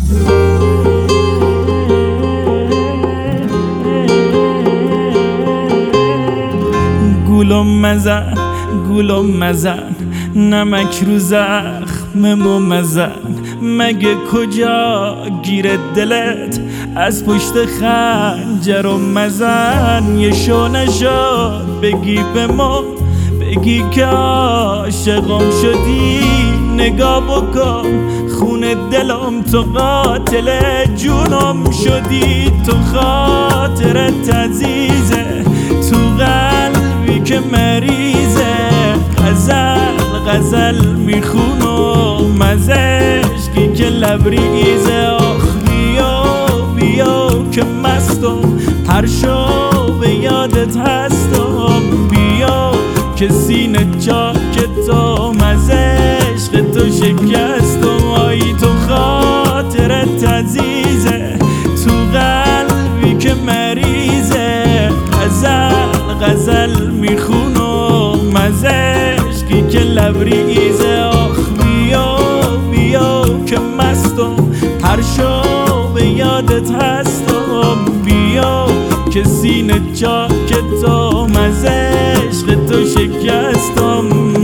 گولم مزن نمک رو زخممو مزن. مگه کجا گیره دلت از پشت خنجرم مزن. یه شو نشد بگی به ما، بگی که عاشقم شدی. نگاه بکن خون دلم، تو قاتل جونم شدی. تو خاطرت عزیزه تو قلبی که مریضه. غزل میخونم از عشقی که لبریزه. آخ بیا که مستم هر شو به یادت هستم. بیا که سینه چاکتم از عشق تو شکستم. آی تو خاطرت عزیزه تو قلبی که مریضه. غزل میخونم از عشقی که لبریزه. آخ بیا که مستم هر شو به یادت هستم. بیا که سینه چاکتم از عشق تو شکستم.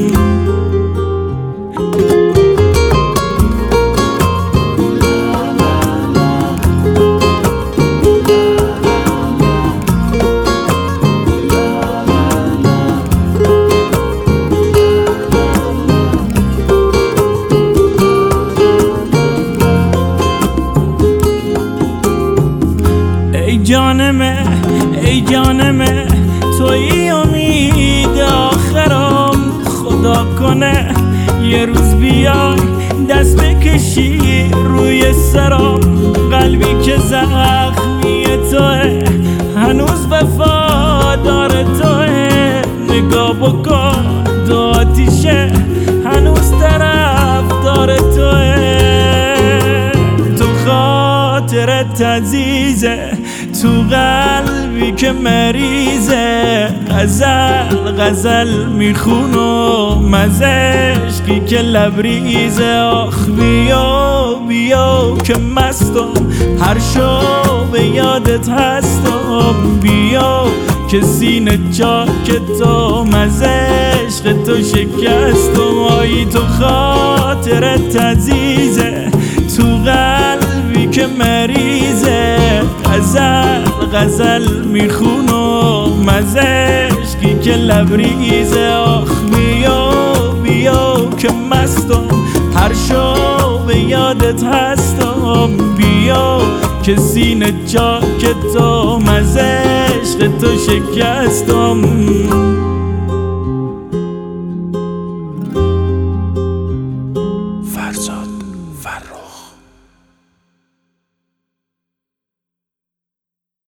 ای جانمه توی امید آخرم. خدا کنه یه روز بیای دست بکشی روی سرم. قلبی که زخمی توه هنوز وفادار توه. نگاه بکن دو آتیشه هنوز طرفدار توه. تو خاطرت عزیزه تو قلبی که مریضه. غزل میخونم از عشقی که لبریزه. آخ بیا که مستم هر شو به یادت هستم. بیا که سینه چاکتم از عشق تو شکستم. آی تو خاطرت عزیزه تو قلبی که مریضه. غزل میخونم از عشقی که لبریزه. آخ بیا که مستم هر شو به یادت هستم. بیا که سینه چاکتم از عشق تو شکستم. فرزاد فرخ.